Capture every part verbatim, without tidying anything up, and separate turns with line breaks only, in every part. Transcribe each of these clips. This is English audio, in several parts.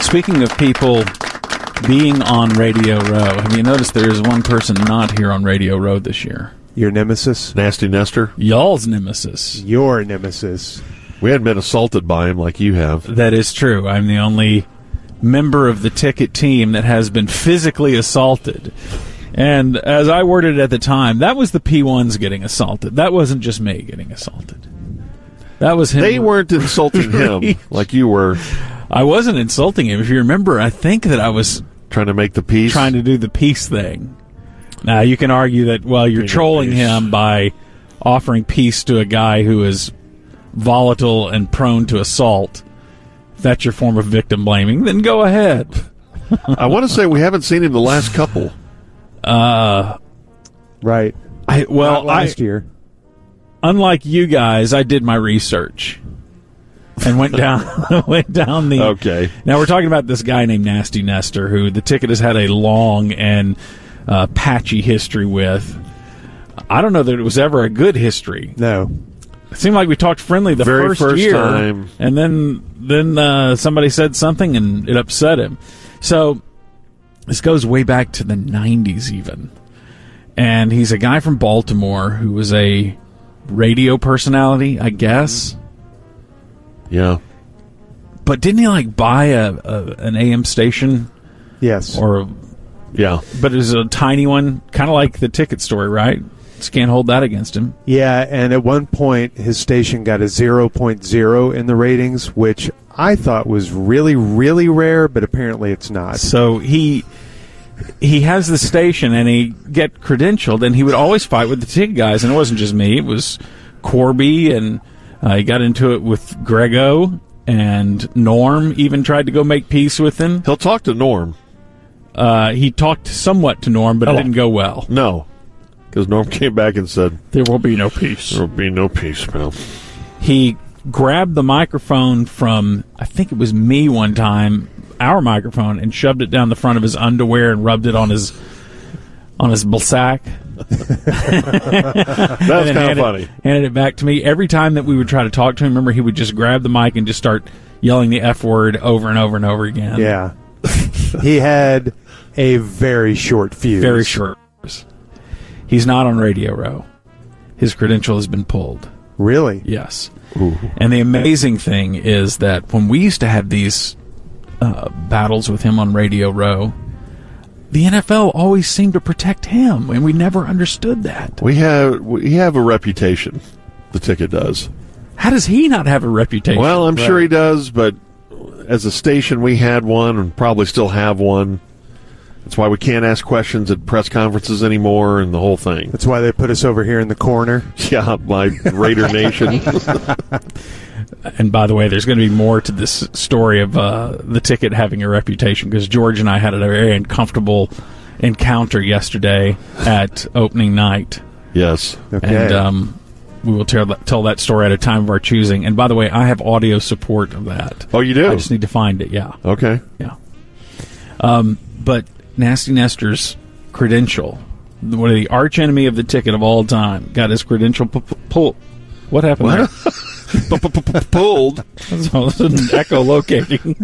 Speaking of people being on Radio Row, have you noticed there is one person not here on Radio Row this year?
Your nemesis?
Nasty Nestor?
Y'all's nemesis.
Your nemesis.
We hadn't been assaulted by him like you have.
That is true. I'm the only member of the ticket team that has been physically assaulted. And as I worded it at the time, that was the P ones getting assaulted. That wasn't just me getting assaulted. That was him.
They weren't insulting him like you were.
I wasn't insulting him. If you remember, I think that I was
trying to make the peace.
Trying to do the peace thing. Now, you can argue that, well, you're trolling him by offering peace to a guy who is volatile and prone to assault. If that's your form of victim blaming, then go ahead.
I want to say we haven't seen him the last couple.
Uh,
right.
I well,
Not last
I,
year.
Unlike you guys, I did my research and went down went down the.
Okay.
Now we're talking about this guy named Nasty Nestor, who the ticket has had a long and uh, patchy history with. I don't know that it was ever a good history.
No.
It seemed like we talked friendly the
Very
first,
first
year,
time.
and then then uh, somebody said something and it upset him. So this goes way back to the nineties even. And he's a guy from Baltimore who was a radio personality, I guess.
Yeah.
But didn't he, like, buy a, a an A M station?
Yes.
Or
Yeah.
But it was a tiny one, kind of like the ticket story, right? Just can't hold that against him.
Yeah, and at one point his station got a zero point zero in the ratings, which I thought was really, really rare, but apparently it's not.
So he he has the station, and he get credentialed, and he would always fight with the ticket guys, and it wasn't just me. It was Corby, and uh, he got into it with Grego, and Norm even tried to go make peace with him.
He'll talk to Norm.
Uh, he talked somewhat to Norm, but
Oh.
it didn't go well.
No. Because Norm came back and said,
There will be no peace.
there will be no peace, pal.
He grabbed the microphone from, I think it was me one time, our microphone, and shoved it down the front of his underwear and rubbed it on his on his sack.
That's kind of funny.
Handed it back to me. Every time that we would try to talk to him, remember, he would just grab the mic and just start yelling the F word over and over and over again.
Yeah. He had a very short fuse.
Very short. He's not on Radio Row. His credential has been pulled.
Really?
Yes. Ooh. And the amazing thing is that when we used to have these uh, battles with him on Radio Row, the N F L always seemed to protect him, and we never understood that.
We have we have a reputation. The ticket does.
How does he not have a reputation?
Well, I'm
Right.
sure he does, but as a station, we had one and probably still have one. That's why we can't ask questions at press conferences anymore and the whole thing.
That's why they put us over here in the corner.
Yeah, my Raider Nation.
And by the way, there's going to be more to this story of uh, the ticket having a reputation, because George and I had a very uncomfortable encounter yesterday at opening night.
Yes.
Okay.
And um, we will tell that, tell that story at a time of our choosing. And by the way, I have audio support of that.
Oh, you do?
I just need to find it, yeah.
Okay.
Yeah. Um, but Nasty Nestor's credential, one of the arch enemy of the ticket of all time, got his credential pu- pu- pulled. What happened
What?
there?
Pulled.
That's all of a sudden echolocating.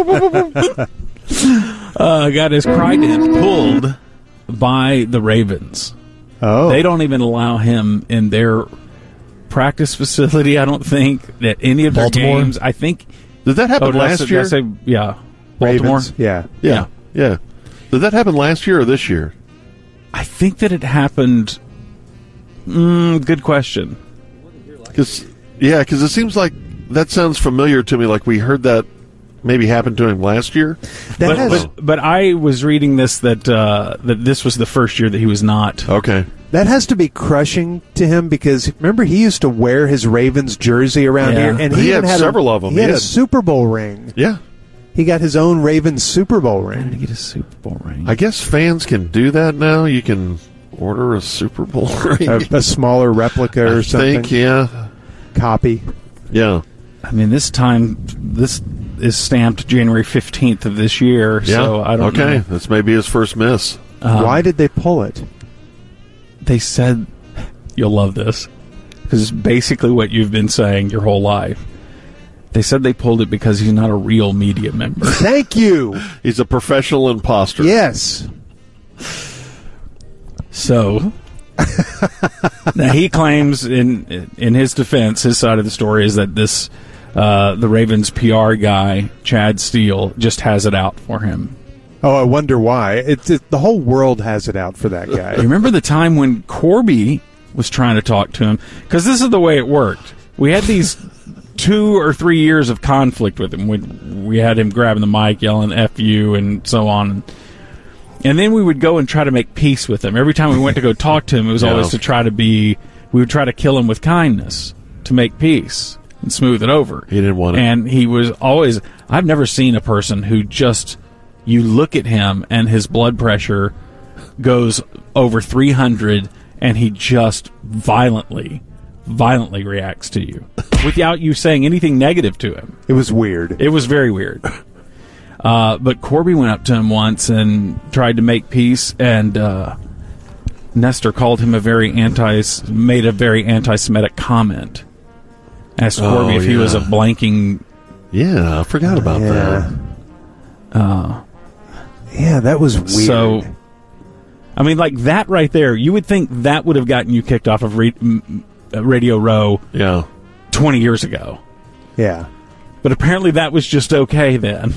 uh, got his credent pulled by the Ravens.
Oh.
They don't even allow him in their practice facility, I don't think, at any of their
Baltimore?
games. I think.
Did that happen
Oh, did I
last
say- did
year?
I say, yeah. Baltimore?
Ravens? Yeah.
yeah. Yeah. Did that happen last year or this year?
I think that it happened. Mm, good question.
Cause, yeah, because it seems like that sounds familiar to me, like we heard that maybe happened to him last year.
That
But,
has
but, but I was reading this that uh, that this was the first year that he was not.
Okay.
that has to be crushing to him, because remember, he used to wear his Ravens jersey around
Yeah.
here, and
He
he, even
had
had
several
a,
of them.
He
He
had, a
had-
Super Bowl ring.
Yeah.
He got his own Ravens Super Bowl
Trying to
ring.
get a Super Bowl ring.
I guess fans can do that now. You can order a Super Bowl ring.
A, a smaller replica or
I
something.
think, yeah.
Copy.
Yeah.
I mean, this time, this is stamped January fifteenth of this year,
Yeah.
so I don't
okay.
know.
That's maybe his first miss.
Um,
Why did they pull it?
They said, you'll love this, because it's basically what you've been saying your whole life. They said they pulled it because he's not a real media member.
Thank you.
He's a professional imposter.
Yes.
So now he claims, in in his defense, his side of the story is that this uh, the Ravens P R guy, Chad Steele, just has it out for him.
Oh, I wonder why. It's it, the whole world has it out for that guy.
You remember the time when Corby was trying to talk to him? Because this is the way it worked. We had these two or three years of conflict with him. We, we had him grabbing the mic, yelling F you, and so on. And then we would go and try to make peace with him. Every time we went to go talk to him, it was
Yeah.
always to try to be, we would try to kill him with kindness to make peace and smooth it over.
He didn't want it.
And he was always, I've never seen a person who just, you look at him and his blood pressure goes over three hundred and he just violently, violently reacts to you without you saying anything negative to him.
It was weird.
It was very weird. Uh, but Corby went up to him once and tried to make peace, and uh, Nestor called him a very anti, made a very anti-Semitic comment. Asked
Oh,
Corby if he
yeah.
was a blanking.
Yeah, I forgot about
yeah.
that.
Uh,
Yeah, that was weird.
So, I mean, like that right there, you would think that would have gotten you kicked off of Re- m- uh, Radio Row
Yeah.
twenty years ago.
yeah.
But apparently that was just okay then.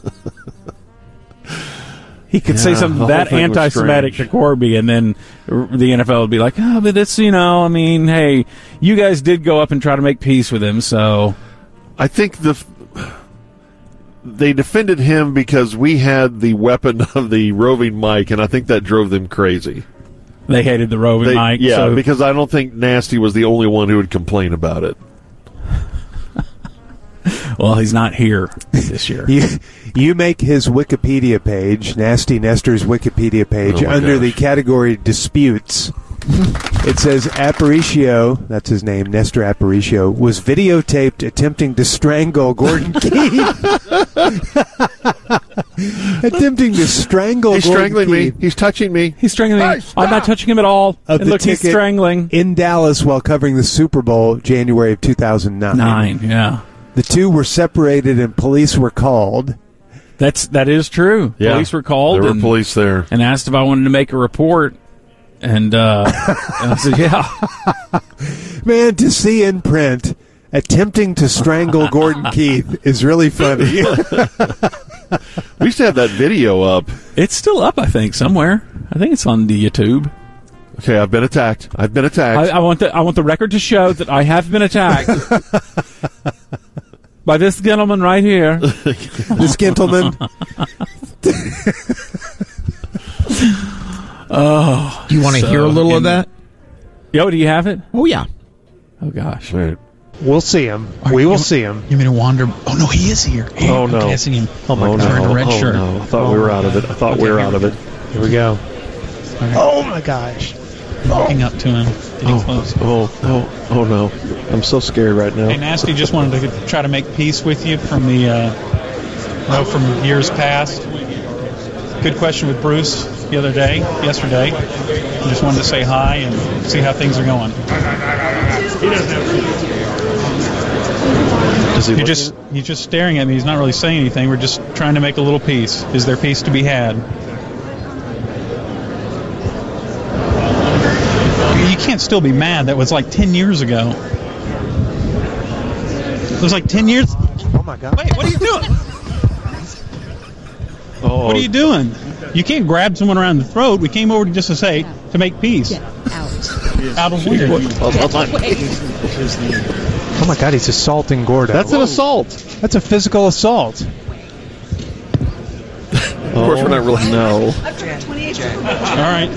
He could say
Yeah,
something
the
that
whole thing was
anti-Semitic to
strange.
Corby, and then r- the N F L would be like, oh, but it's, you know, I mean, hey, you guys did go up and try to make peace with him, so...
I think the they defended him because we had the weapon of the roving mic, and I think that drove them crazy.
They hated the roving
They-
mic.
yeah,
so
because I don't think Nasty was the only one who would complain about it.
well, he's not here this year.
You, you make his Wikipedia page, Nasty Nestor's Wikipedia page,
Oh my
under the
gosh.
category disputes. It says Aparicio, that's his name, Nestor Aparicio, was videotaped attempting to strangle Gordon Keith. attempting to strangle
He's
Gordon
strangling me.
Keith
He's touching me.
He's strangling me.
Hey, stop!
I'm not touching him at all.
Of
And
the
look, he's
ticket
strangling.
in Dallas while covering the Super Bowl, January of two thousand nine.
Nine, yeah.
The two were separated and police were called.
That's, that is true.
Yeah.
Police were called
There were
and,
police there.
and asked if I wanted to make a report. And, uh, and I said, yeah.
Man, to see in print attempting to strangle Gordon Keith is really funny.
We used to have that video up.
It's still up, I think, somewhere. I think it's on the YouTube.
Okay, I've been attacked. I've been attacked.
I, I want the I want the record to show that I have been attacked by this gentleman right here.
This gentleman.
Oh,
Do you want to
so
hear a little
in-
of that?
Yo, do you have it?
Oh, yeah.
Oh gosh.
Right.
We'll see him.
All right,
We will
you-
see him.
You mean to wander? Oh, no, he is here. Hey,
Oh, no.
Okay, I see him.
Oh, my
He's
God.
wearing a red
oh,
shirt.
no.
I thought we were out of it. I thought we
Okay,
were
here
out
we
of it.
Here we go.
Okay.
Oh, my gosh.
Walking up to him, getting
Oh,
close.
oh, oh, oh, no. I'm so scared right now.
Hey, Nasty, just wanted to try to make peace with you from the, uh, you know, from years past. Good question with Bruce the other day, yesterday. Just wanted to say hi and see how things are going.
Is he
You're
looking?
just, he's just staring at me. He's not really saying anything. We're just trying to make a little peace. Is there peace to be had? You can't still be mad. That was like ten years ago. It was like ten years.
Oh, my God.
Wait, what are you doing?
Oh,
What are you doing? You can't grab someone around the throat. We came over just to say, to make peace.
Get out.
Out of where?
Oh, my God. He's assaulting Gordon.
that's an assault.
That's a physical assault.
Of course, we're not really.
No.
All right.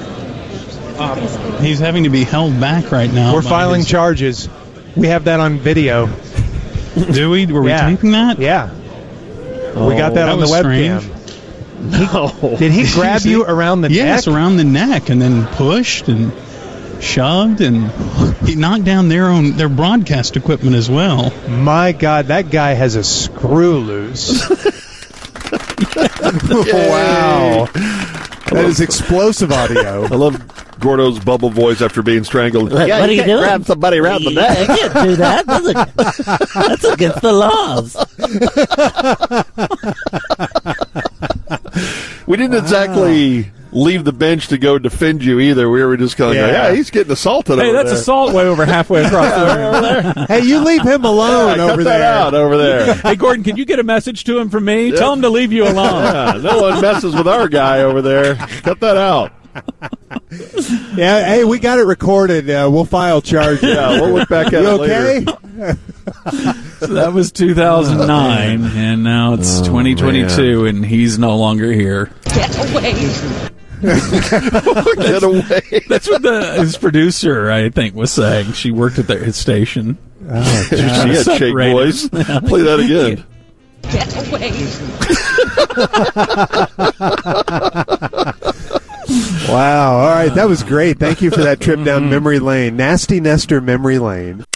He's having to be held back right now.
We're
by
filing
his-
charges. We have that on video.
Do we? Were we
Yeah.
taping that?
Yeah. We got that,
That
on the
was
webcam.
strange.
No.
Did he grab
See?
you around the
Yes,
neck?
around the neck, and then pushed and shoved, and he knocked down their own their broadcast equipment as well.
My God, that guy has a screw loose. Wow. That is explosive audio.
I love Gordo's bubble voice after being strangled.
What,
Yeah,
what are
you
you
can't
doing?
grab somebody around the neck.
I can't do that. That's, a, that's against the laws.
We didn't exactly leave the bench to go defend you either. We were just kind of
Yeah.
going, yeah, he's getting assaulted
Hey,
over
that's
there.
assault way over halfway across the room.
Hey, you leave him alone
Yeah,
over
cut that
there.
out over there.
Hey, Gordon, can you get a message to him from me? Tell him to leave you alone.
Yeah, no one messes with our guy over there. Cut that out.
Yeah, hey, we got it recorded. Uh, we'll file charges.
Yeah, we'll look back at
You
it later.
okay?
So that was two thousand nine, and now it's
Oh,
twenty twenty-two, and he's no longer here.
Get away.
That's what the his producer, I think, was saying. She worked at the, his station.
Oh,
She had shake
Separated.
voice. Play that again.
wow. All right, that was great. Thank you for that trip down memory lane. Nasty Nestor memory lane.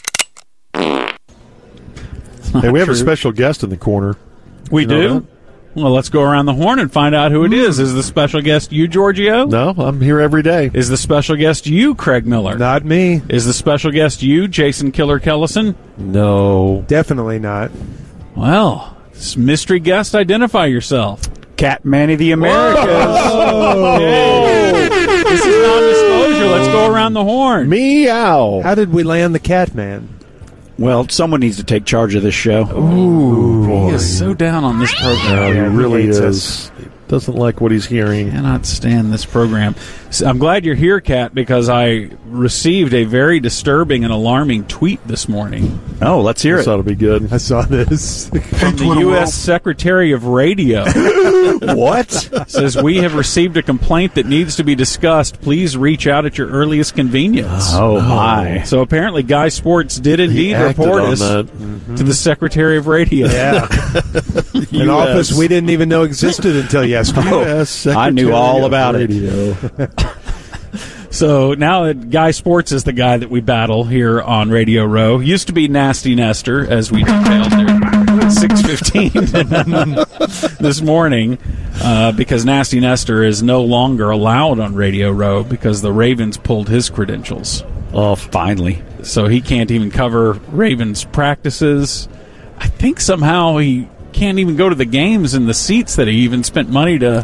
Hey, we have a
True.
special guest in the corner.
We
You know
do?
that?
Well, let's go around the horn and find out who it is. Is the special guest you, Giorgio?
No, I'm here every day.
Is the special guest you, Craig Miller?
Not me.
Is the special guest you, Jason Killer Kellison?
No.
Definitely not.
Well, this mystery guest, identify yourself.
Cat Manny the Americas.
Okay. This is non-disclosure. Let's go around the horn.
Meow.
How did we land the cat man?
Well, someone needs to take charge of this show.
He is so down on this
No,
program.
he
Yeah, he
really
hates
is. He doesn't like what he's hearing.
Cannot stand this program. So I'm glad you're here, Kat, because I received a very disturbing and alarming tweet this morning
Oh, let's hear
This
it.
ought to be good.
I saw this.
from the U S Secretary of Radio.
What?
Says, we have received a complaint that needs to be discussed. Please reach out at your earliest convenience.
Oh, my.
So apparently Guy Sports did indeed
acted
report
on
us
that.
to the Secretary of Radio.
Yeah. An office we didn't even know existed until yesterday.
Yes,
I knew
Secretary
all
of
about it.
Radio.
So now that Guy Sports is the guy that we battle here on Radio Row. Used to be Nasty Nestor, as we detailed there at six fifteen this morning, uh, because Nasty Nestor is no longer allowed on Radio Row because the Ravens pulled his credentials.
Oh, finally.
So he can't even cover Ravens practices. I think somehow he can't even go to the games in the seats that he even spent money to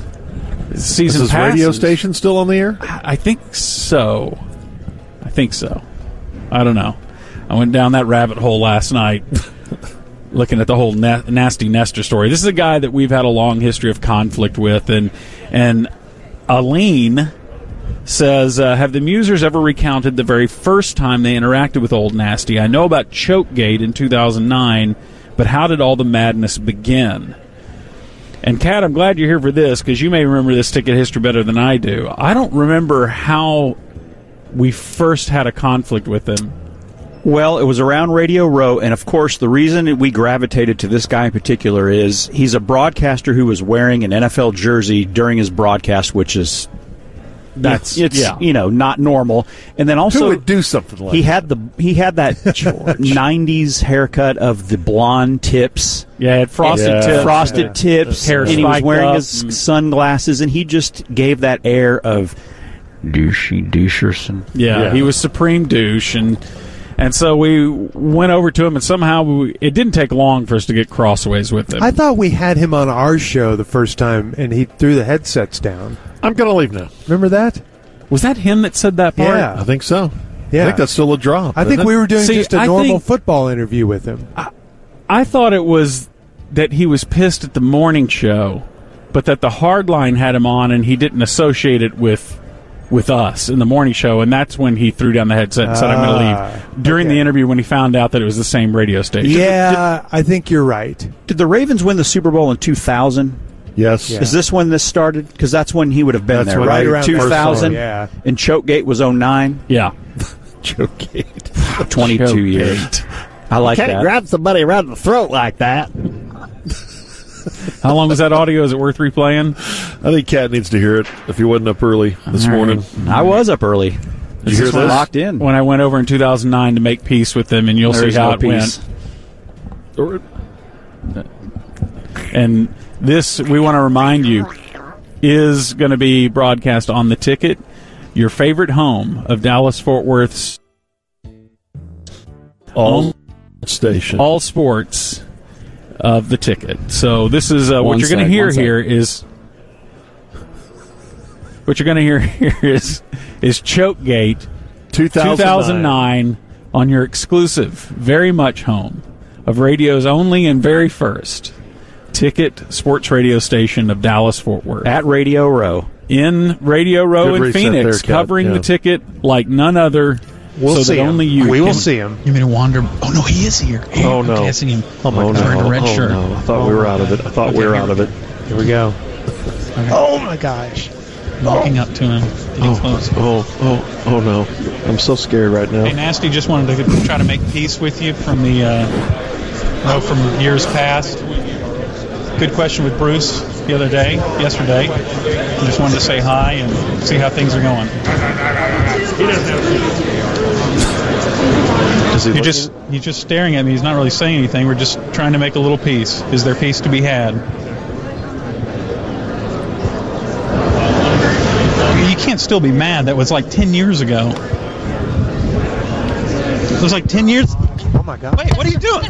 Is
season
this
passes.
radio station still on the air?
I think so. I think so. I don't know. I went down that rabbit hole last night looking at the whole na- Nasty Nestor story. This is a guy that we've had a long history of conflict with, and and Aline says, uh, have the Musers ever recounted the very first time they interacted with Old Nasty? I know about Chokegate in two thousand nine, but how did all the madness begin? And, Kat, I'm glad you're here for this, because you may remember this ticket history better than I do. I don't remember how we first had a conflict with him.
Well, it was around Radio Row, and of course, the reason we gravitated to this guy in particular is he's a broadcaster who was wearing an N F L jersey during his broadcast, which is
That's
it's
yeah.
you know not normal. And then
Who
also
would do something like
he
that?
had the he had that nineties haircut of the blonde tips.
Yeah, it frosted
Yeah.
tips.
frosted tips,
Hair
and he was
spiked
wearing
up.
his sunglasses, and he just gave that air of douchey doucherson.
Yeah,
Yeah.
he was supreme douche, and and so we went over to him, and somehow we, it didn't take long for us to get crossways with him.
I thought we had him on our show the first time, and he threw the headsets down.
I'm going to leave now.
Remember that?
Was that him that said that part?
Yeah.
I think so.
Yeah.
I think that's still a drop.
I think
isn't
we
it?
were doing
See,
just a
I
normal
think-
football interview with him.
I thought it was that he was pissed at the morning show, but that the hard line had him on, and he didn't associate it with with us in the morning show, and that's when he threw down the headset and said, I'm going to
Ah,
leave. During
okay.
the interview, when he found out that it was the same radio station.
Yeah, I think you're right.
Did the Ravens win the Super Bowl in two thousand?
Yes.
Yeah.
Is this when this started? Because that's when he would have been
That's
there,
when
right?
they
around
two thousand,
yeah.
and Chokegate was oh nine.
Yeah.
Chokegate.
twenty-two
Chokegate.
years. I like
Can't
that.
grab somebody around the throat like that.
How long was that audio? Is it worth replaying?
I think Kat needs to hear it if he wasn't up early this
All right.
morning.
I was up early.
Did you hear
This one
this?
locked in.
When I went over in two thousand nine to make peace with them, and you'll
There's
see how
no
it
peace.
went. And this, we want to remind you, is going to be broadcast on the ticket. your favorite home of Dallas-Fort Worth's
All
all,
station.
all sports of the ticket. So this is uh, what
One
you're going to
sec,
hear
one sec.
here is what you're going to hear here is is Chokegate
two thousand nine.
two thousand nine on your exclusive, very much home of radio's only and very first ticket sports radio station of Dallas-Fort Worth.
At Radio Row.
In Radio Row
Good
in
reset
Phoenix,
there, Kat.
covering
Yeah.
the ticket like none other,
We'll
so
see
that
him.
only you
We will
can-
see him.
You mean to wander? Oh no, he is here. Hey,
Oh, no.
Okay, I see him.
Oh my
Oh,
God.
no.
Wearing a red
oh,
shirt.
no. I thought we were out of it. I thought we
Okay,
were
here.
out of it.
Here we go. Oh my gosh.
Walking up to him, getting
Oh,
close.
oh, oh, oh, no. I'm so scared right now.
Hey, Nasty, just wanted to try to make peace with you from the, uh, you know, from years past. Good question with Bruce the other day, yesterday. I just wanted to say hi and see how things are going.
Does he
You're
look-
just, he's just staring at me. He's not really saying anything. We're just trying to make a little peace. Is there peace to be had? You can't still be mad. That was like ten years ago. It was like ten years.
Oh my God.
Wait, what are you doing?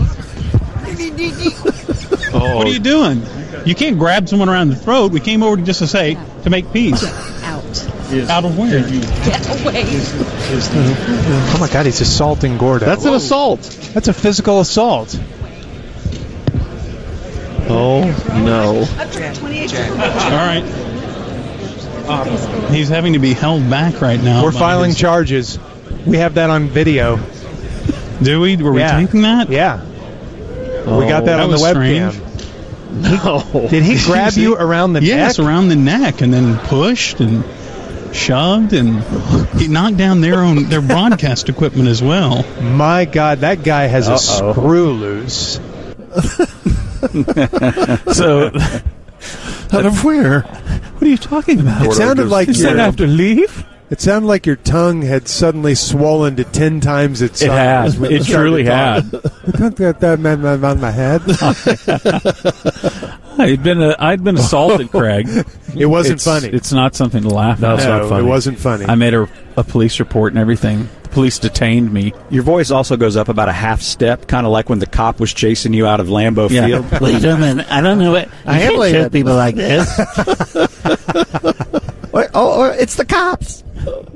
oh,
What are you doing? You can't grab someone around the throat. We came over just to say, to make peace.
Out.
Out of where?
Get away.
Oh my God, he's assaulting Gordo.
That's an assault.
That's a physical assault.
Oh, no.
All right. He's having to be held back right now.
We're
by
filing
his-
charges. We have that on video.
Do we? Were we
Yeah.
taping that?
Yeah. We got that,
That
on the
was
webcam.
strange.
No.
Did he grab you around the
Yes,
neck?
around the neck, and then pushed and shoved, and he knocked down their own their broadcast equipment as well.
My God, that guy has a
Uh-oh.
screw loose.
So,
Out of where?
what are you talking about?
It sounded like
Does that
your,
have to leave?
it sounded like your tongue had suddenly swollen to ten times its
It
size.
had.
when you
It
started
truly
to
had.
talk. Don't get that man man on my head.
I'd been a, I'd been assaulted, Craig.
It wasn't
It's-
funny.
It's not something to laugh
No,
at.
it's
no,
not funny.
it wasn't funny.
I made a, a police report and everything. The police detained me.
Your voice also goes up about a half step, kind of like when the cop was chasing you out of Lambeau
Yeah.
Field.
Wait a minute. I don't know what.
I
You
am
can't
like
show
that.
people like this.
Or, oh, or it's the cops.